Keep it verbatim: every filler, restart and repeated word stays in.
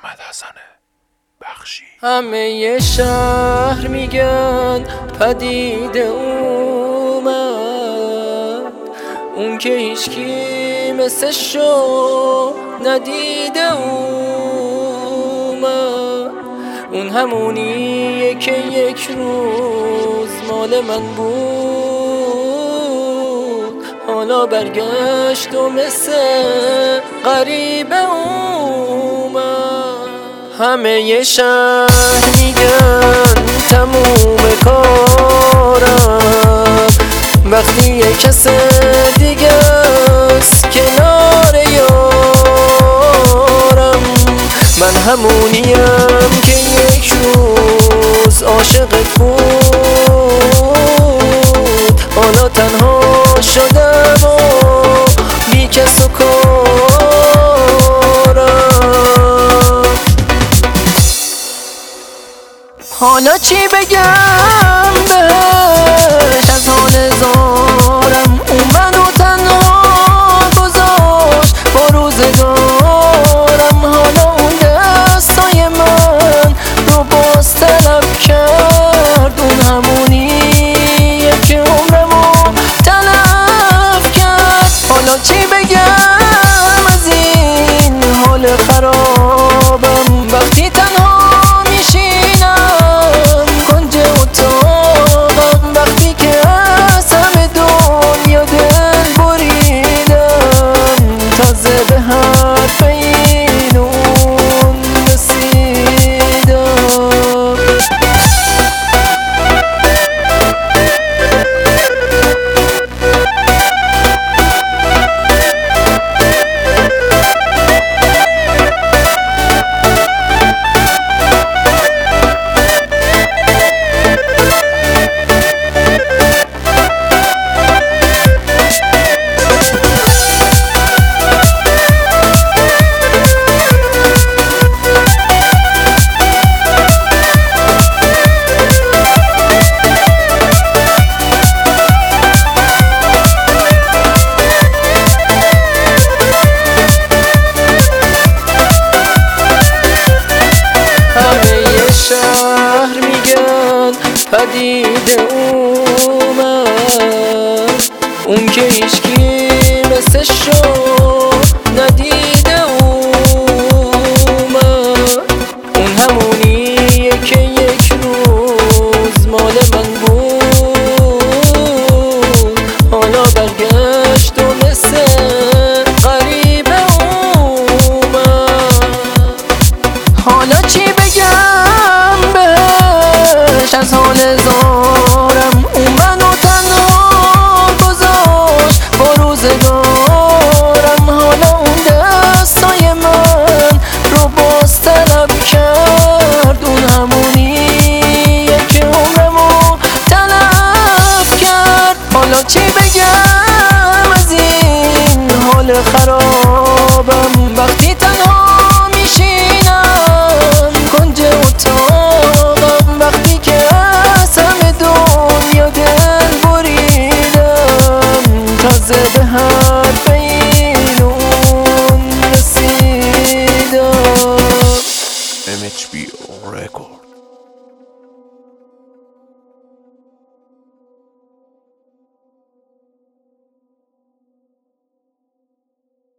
محمد حسن بخشی. همه شهر میگن پدید اومد، اون که هیچکی مثل شو ندیده اومد. اون همونیه که یک روز مال من بود، حالا برگشت و مثل غریبه اومد. همه شهر میگن تموم کارم وقتی یک کس دیگه است کنار یارم. من همونیم که یک روز عاشقت بود، حالا تنها شدم و بی کس و کارم. حالا چی بگم بهش از حال زارم؟ اون منو تنها گذاشت با روزگارم. حالا اون دستای من رو باز طلب کرد، اون همونیه که عمرمو تلف کرد. حالا چی بگم از این حال خرابم؟ وقتی تنها به حرف اینون رسیدم. شهر میگن پدید اومد، اون که هیچکی مثل شو ندیده اومد. اون همونیه که یک روز مال من بود، حالا برگشت و مثل غریبه اومد. حالا چی بگم بهش از حال زارم؟ اون منو تنها گذاشت با روزگارم. حالا اون دستای من رو باز طلب کرد، اون همونیه که عمرمو تلف کرد. حالا چی بگم از این حال خرابم؟ وقتی